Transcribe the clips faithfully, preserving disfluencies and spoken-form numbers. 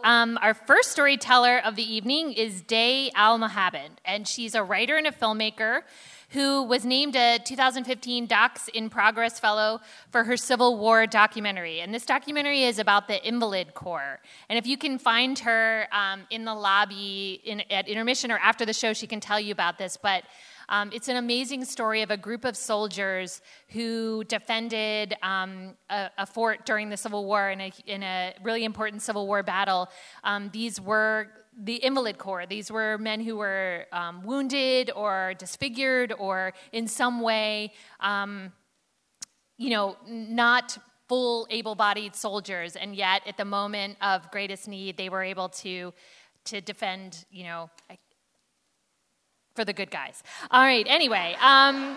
um, our first storyteller of the evening is Day Al-Mohabed, and she's a writer and a filmmaker who was named a two thousand fifteen Docs in Progress Fellow for her Civil War documentary. And this documentary is about the Invalid Corps. And if you can find her um, in the lobby in, at intermission or after the show, she can tell you about this. But um, it's an amazing story of a group of soldiers who defended um, a, a fort during the Civil War in a, in a really important Civil War battle. Um, these were the Invalid Corps. These were men who were um, wounded or disfigured or in some way, um, you know, not full able-bodied soldiers, and yet at the moment of greatest need, they were able to to defend, you know, for the good guys. All right, anyway. Um,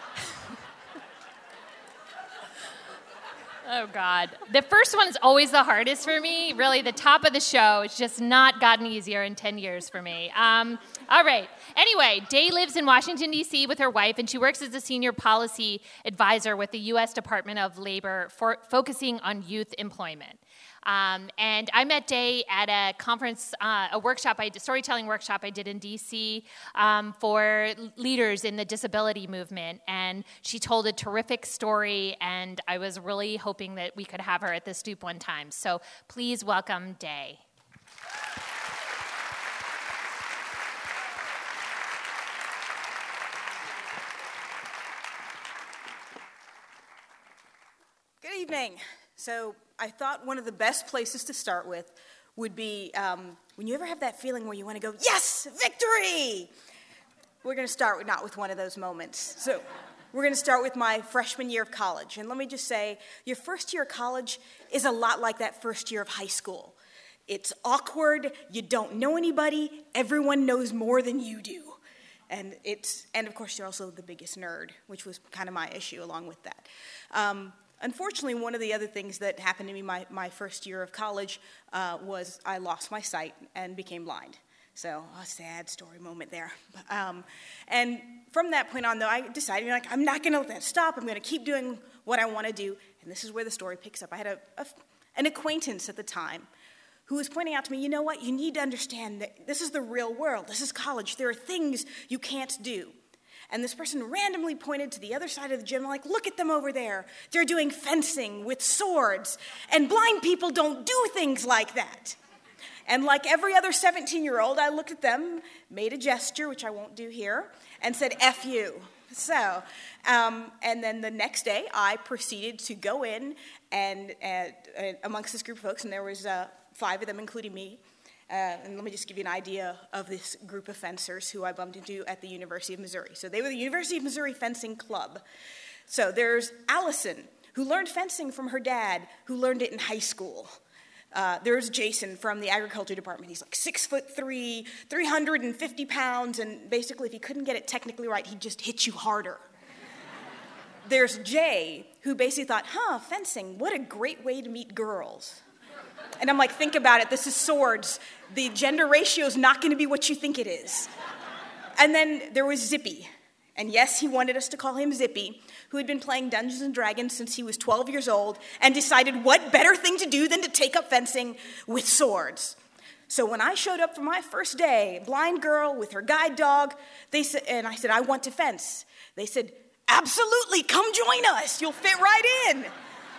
Oh, God. The first one is always the hardest for me. Really, the top of the show. It's just not gotten easier in ten years for me. Um, all right. Anyway, Day lives in Washington, D C with her wife, and she works as a senior policy advisor with the U S Department of Labor, for, focusing on youth employment. Um, and I met Day at a conference, uh, a workshop, I did, storytelling workshop I did in D C um, for leaders in the disability movement. And she told a terrific story, and I was really hoping that we could have her at the Stoop one time. So please welcome Day. Good evening. So I thought one of the best places to start with would be um, when you ever have that feeling where you want to go, yes, victory! We're going to start with, not with one of those moments. So we're going to start with my freshman year of college. And let me just say, your first year of college is a lot like that first year of high school. It's awkward, you don't know anybody, everyone knows more than you do. And it's, and of course, you're also the biggest nerd, which was kind of my issue along with that. Um, Unfortunately, one of the other things that happened to me my, my first year of college uh, was I lost my sight and became blind. So a sad story moment there. Um, and from that point on, though, I decided, like, I'm not going to let that stop. I'm going to keep doing what I want to do. And this is where the story picks up. I had a, a, an acquaintance at the time who was pointing out to me, you know what, you need to understand that this is the real world. This is college. There are things you can't do. And this person randomly pointed to the other side of the gym, like, look at them over there. They're doing fencing with swords, and blind people don't do things like that. And like every other seventeen-year-old, I looked at them, made a gesture, which I won't do here, and said, F you. So, um, and then the next day, I proceeded to go in and uh, amongst this group of folks, and there was uh, five of them, including me. Uh, and let me just give you an idea of this group of fencers who I bumped into at the University of Missouri. So they were the University of Missouri Fencing Club. So there's Allison, who learned fencing from her dad, who learned it in high school. Uh, there's Jason from the agriculture department. He's like six foot three, three hundred fifty pounds, and basically if he couldn't get it technically right, he'd just hit you harder. There's Jay, who basically thought, huh, fencing, what a great way to meet girls. And I'm like, think about it, this is swords. The gender ratio is not going to be what you think it is. And then there was Zippy. And yes, he wanted us to call him Zippy, who had been playing Dungeons and Dragons since he was twelve years old and decided what better thing to do than to take up fencing with swords. So when I showed up for my first day, blind girl with her guide dog, they said, and I said, I want to fence. They said, absolutely, come join us. You'll fit right in.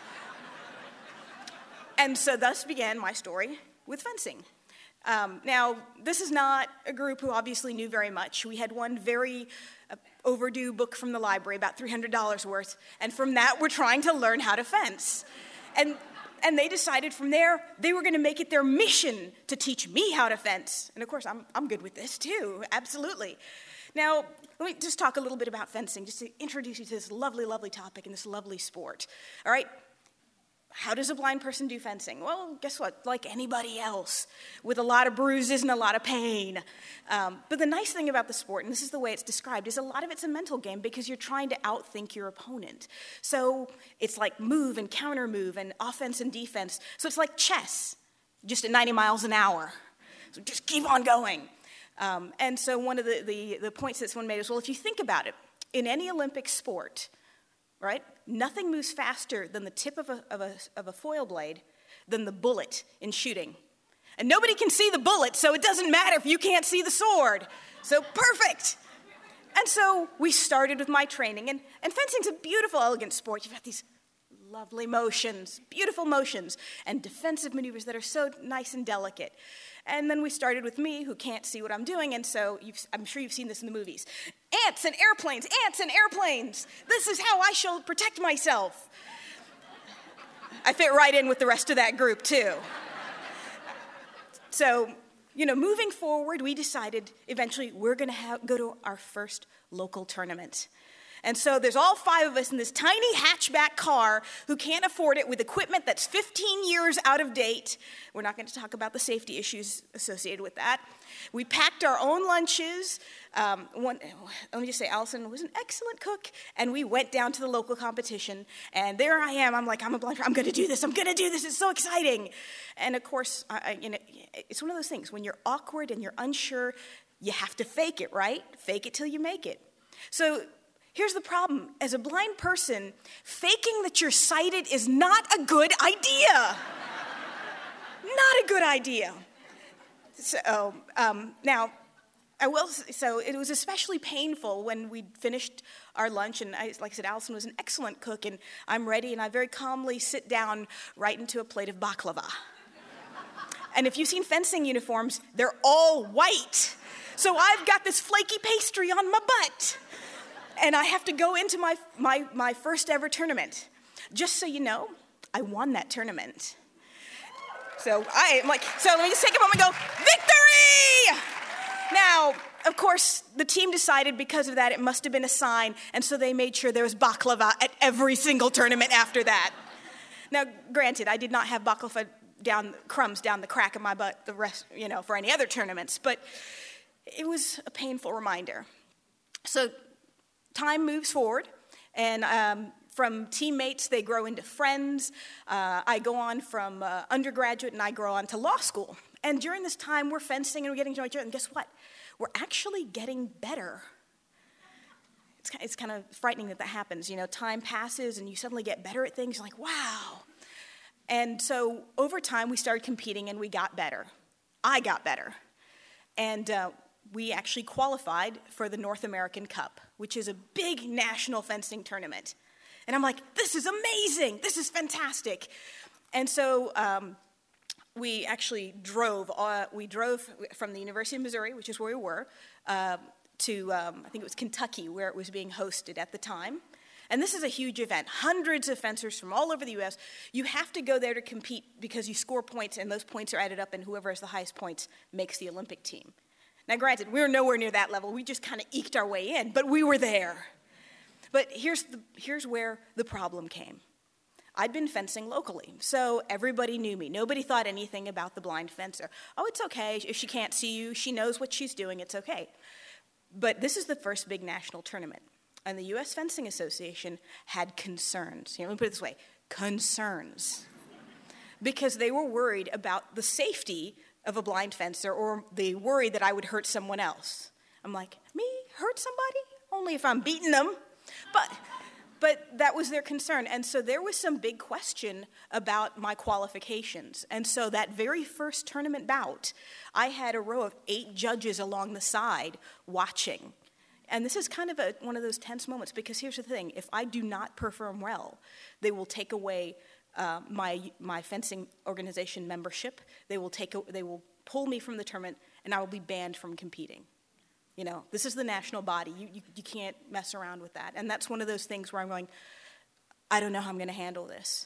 And so thus began my story with fencing. Um, now, this is not a group who obviously knew very much. We had one very uh, overdue book from the library, about three hundred dollars worth, and from that we're trying to learn how to fence. And, and they decided from there they were going to make it their mission to teach me how to fence. And of course, I'm, I'm good with this too, absolutely. Now, let me just talk a little bit about fencing, just to introduce you to this lovely, lovely topic and this lovely sport. All right? How does a blind person do fencing? Well, guess what? Like anybody else, with a lot of bruises and a lot of pain. Um, but the nice thing about the sport, and this is the way it's described, is a lot of it's a mental game because you're trying to outthink your opponent. So it's like move and counter move and offense and defense. So it's like chess, just at ninety miles an hour. So just keep on going. Um, and so one of the, the, the points that someone made is, well, if you think about it, in any Olympic sport, right? Nothing moves faster than the tip of a, of a, of a foil blade than the bullet in shooting. And nobody can see the bullet, so it doesn't matter if you can't see the sword. So perfect. And so we started with my training. And, and fencing's a beautiful, elegant sport. You've got these lovely motions, beautiful motions, and defensive maneuvers that are so nice and delicate. And then we started with me, who can't see what I'm doing, and so you've, I'm sure you've seen this in the movies. Ants and airplanes, ants and airplanes. This is how I shall protect myself. I fit right in with the rest of that group, too. So, you know, moving forward, we decided eventually we're going to go to our first local tournament. And so there's all five of us in this tiny hatchback car who can't afford it with equipment that's fifteen years out of date. We're not going to talk about the safety issues associated with that. We packed our own lunches. Um, one, let me just say, Allison was an excellent cook, and we went down to the local competition. And there I am. I'm like, I'm a blind. I'm going to do this. I'm going to do this. It's so exciting. And of course, I, I, you know, it's one of those things when you're awkward and you're unsure, you have to fake it, right? Fake it till you make it. So here's the problem. As a blind person, faking that you're sighted is not a good idea. Not a good idea. So um, now, I will. So it was especially painful when we finished our lunch, and I, like I said, Allison was an excellent cook, and I'm ready, and I very calmly sit down right into a plate of baklava. And if you've seen fencing uniforms, they're all white. So I've got this flaky pastry on my butt. And I have to go into my, my, my first ever tournament. Just so you know, I won that tournament. So I am like, so let me just take a moment and go, victory! Now, of course, the team decided because of that it must have been a sign, and so they made sure there was baklava at every single tournament after that. Now, granted, I did not have baklava down, crumbs down the crack of my butt the rest, you know, for any other tournaments, but it was a painful reminder. So time moves forward, and um, from teammates, they grow into friends. Uh, I go on from uh, undergraduate, and I grow on to law school. And during this time, we're fencing, and we're getting to know each other, and guess what? We're actually getting better. It's, it's kind of frightening that that happens. You know, time passes, and you suddenly get better at things. You're like, wow. And so over time, we started competing, and we got better. I got better. And uh, we actually qualified for the North American Cup, which is a big national fencing tournament. And I'm like, this is amazing. This is fantastic. And so um, we actually drove. Uh, we drove from the University of Missouri, which is where we were, uh, to, um, I think it was Kentucky, where it was being hosted at the time. And this is a huge event. Hundreds of fencers from all over the U S You have to go there to compete because you score points, and those points are added up, and whoever has the highest points makes the Olympic team. Now, granted, we were nowhere near that level. We just kind of eked our way in, but we were there. But here's, the, here's where the problem came. I'd been fencing locally, so everybody knew me. Nobody thought anything about the blind fencer. Oh, it's okay. If she can't see you, she knows what she's doing. It's okay. But this is the first big national tournament, and the U S Fencing Association had concerns. You know, let me put it this way, concerns. Because they were worried about the safety of a blind fencer, or they worried that I would hurt someone else. I'm like, me? Hurt somebody? Only if I'm beating them. But, but that was their concern. And so there was some big question about my qualifications. And so that very first tournament bout, I had a row of eight judges along the side watching. And this is kind of a, one of those tense moments, because here's the thing. If I do not perform well, they will take away Uh, my my fencing organization membership. They will take a, they will pull me from the tournament, and I will be banned from competing. You know, this is the national body. You, you you can't mess around with that. And that's one of those things where I'm going, I don't know how I'm going to handle this.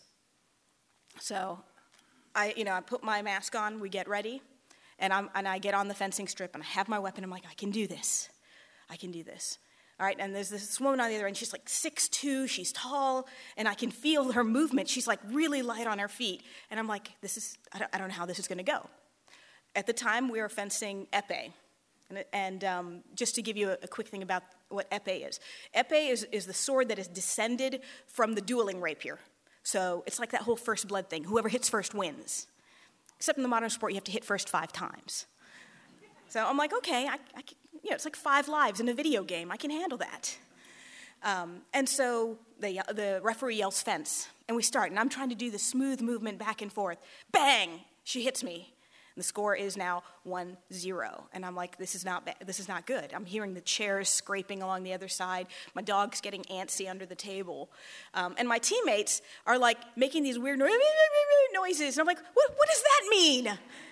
So, I you know I put my mask on. We get ready, and I'm and I get on the fencing strip, and I have my weapon. I'm like, I can do this. I can do this. All right, and there's this woman on the other end. She's like six two, she's tall, and I can feel her movement. She's like really light on her feet. And I'm like, this is, I don't, I don't know how this is going to go. At the time, we were fencing épée. And, and um, just to give you a, a quick thing about what épée is. Épée is, is the sword that is descended from the dueling rapier. So it's like that whole first blood thing. Whoever hits first wins. Except in the modern sport, you have to hit first five times. So I'm like, okay, I, I can, you know, it's like five lives in a video game. I can handle that. Um, and so the, the referee yells fence, and we start. And I'm trying to do the smooth movement back and forth. Bang! She hits me. And the score is now one zero. And I'm like, this is not ba- this is not good. I'm hearing the chairs scraping along the other side. My dog's getting antsy under the table. Um, and my teammates are like making these weird noises. And I'm like, what, what does that mean?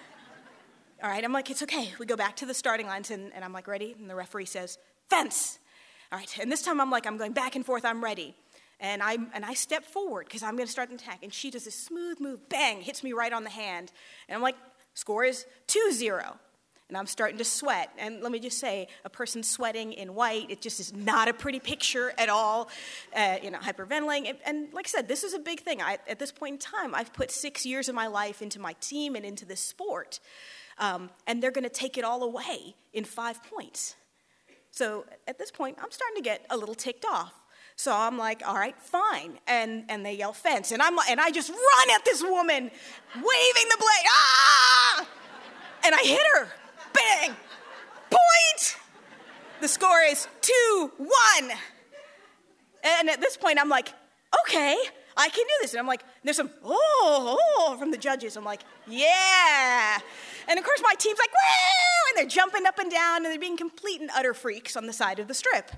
All right, I'm like, it's okay. We go back to the starting lines, and, and I'm like, ready? And the referee says, fence. All right, and this time I'm like, I'm going back and forth, I'm ready. And I and I step forward because I'm going to start an attack. And she does this smooth move, bang, hits me right on the hand. And I'm like, score is two zero. And I'm starting to sweat. And let me just say, a person sweating in white, it just is not a pretty picture at all. Uh, you know, hyperventilating. And, and like I said, this is a big thing. I, at this point in time, I've put six years of my life into my team and into this sport. Um, and they're going to take it all away in five points. So at this point, I'm starting to get a little ticked off. So I'm like, all right, fine. And and they yell fence. And I'm and I just run at this woman, waving the blade. Ah! And I hit her. Bang! Point! The score is two one. And at this point, I'm like, okay, I can do this. And I'm like, there's some, oh, oh, from the judges. I'm like, yeah. And of course, my team's like, woo! And they're jumping up and down, and they're being complete and utter freaks on the side of the strip.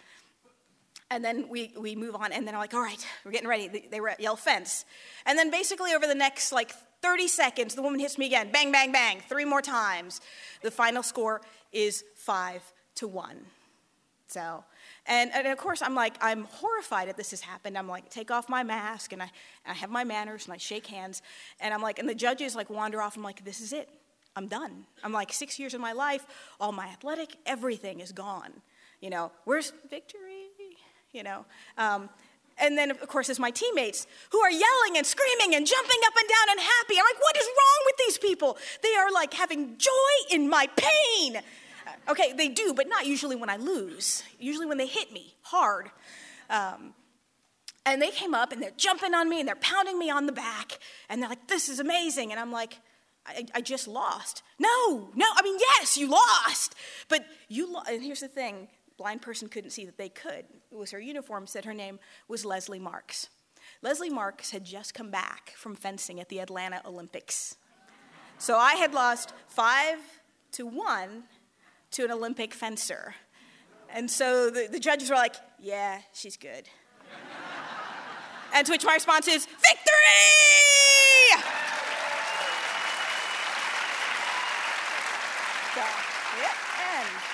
And then we, we move on, and then I'm like, all right, we're getting ready. They, they yell fence. And then basically over the next, like, thirty seconds, the woman hits me again. Bang, bang, bang, three more times. The final score is five to one. So, and, and of course, I'm like, I'm horrified that this has happened. I'm like, take off my mask, and I, and I have my manners, and I shake hands. And I'm like, and the judges, like, wander off. I'm like, this is it. I'm done. I'm like, six years of my life, all my athletic, everything is gone. You know, where's victory? You know, um, and then, of course, there's my teammates who are yelling and screaming and jumping up and down and happy. I'm like, what is wrong with these people? They are, like, having joy in my pain. Okay, they do, but not usually when I lose. Usually when they hit me hard. Um, and they came up, and they're jumping on me, and they're pounding me on the back. And they're like, this is amazing. And I'm like, I, I just lost. No, no, I mean, yes, you lost. But you lo- and here's the thing. Blind person couldn't see that they could. It was her uniform said her name was Leslie Marks. Leslie Marks had just come back from fencing at the Atlanta Olympics. So I had lost five to one to an Olympic fencer. And so the, the judges were like, yeah, she's good. And to which my response is, victory! So, yeah, and